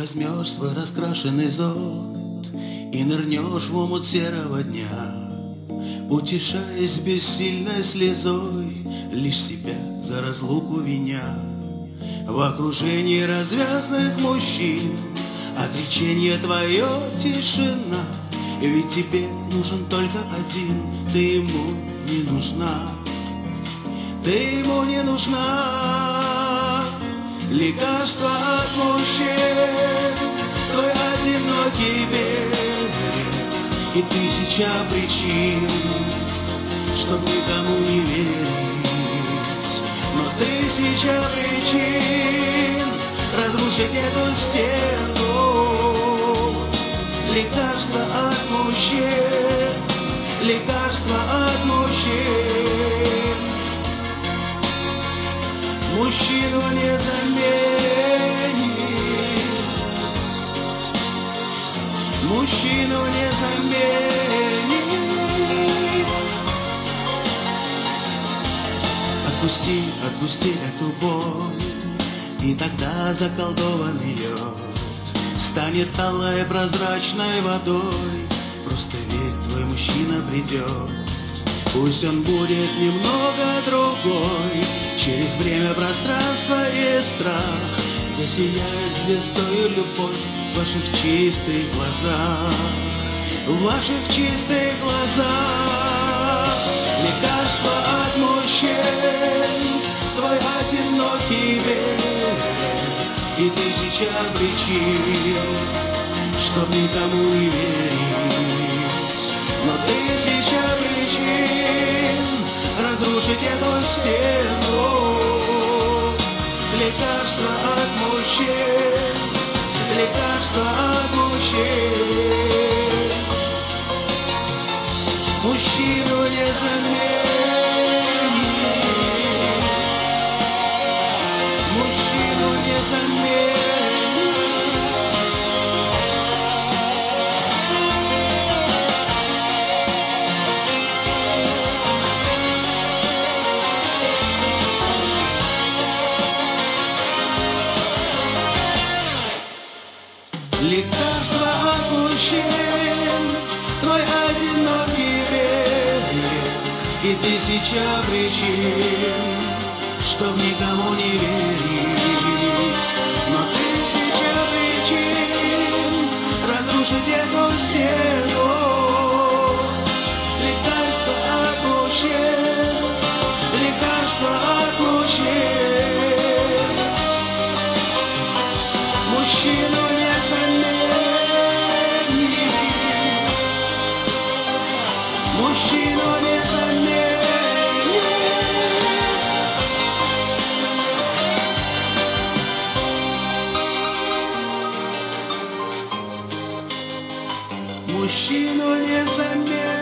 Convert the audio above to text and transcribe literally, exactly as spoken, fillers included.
возьмешь свой раскрашенный зонт и нырнешь в омут серого дня, утешаясь бессильной слезой, лишь себя за разлуку виня. В окружении развязных мужчин отречение твое тишина, ведь тебе нужен только один, ты ему не нужна, ты ему не нужна. Лекарство от мужчин, твой одинокий берег и тысяча причин, чтоб никому не верить, но тысяча причин разрушить эту стену. Лекарство от мужчин, лекарство от мужчин. Мужчину не заменит, мужчину не заменит. Отпусти, отпусти эту боль, и тогда заколдованный лед станет талой прозрачной водой. Просто верь, твой мужчина придет. Пусть он будет немного другой, через время, пространство и страх засияет звездою любовь в ваших чистых глазах, в ваших чистых глазах. Лекарство от мужчин, твой одинокий берег и тысяча причин, чтоб никому не верить, но тысяча причин разрушить эту стену. Лекарство от мужчин, лекарство от мужчин. Мужчину не заменит, мужчину не заменит. Лекарство от мужчин, твой одинокий берег и тысяча причин, чтоб никому не верить, но тысяча причин разрушить эту стену. Лекарство от мужчин, лекарство от мужчин. Мужчину не заменит, мужчину не заменит. Мужчину не заменит.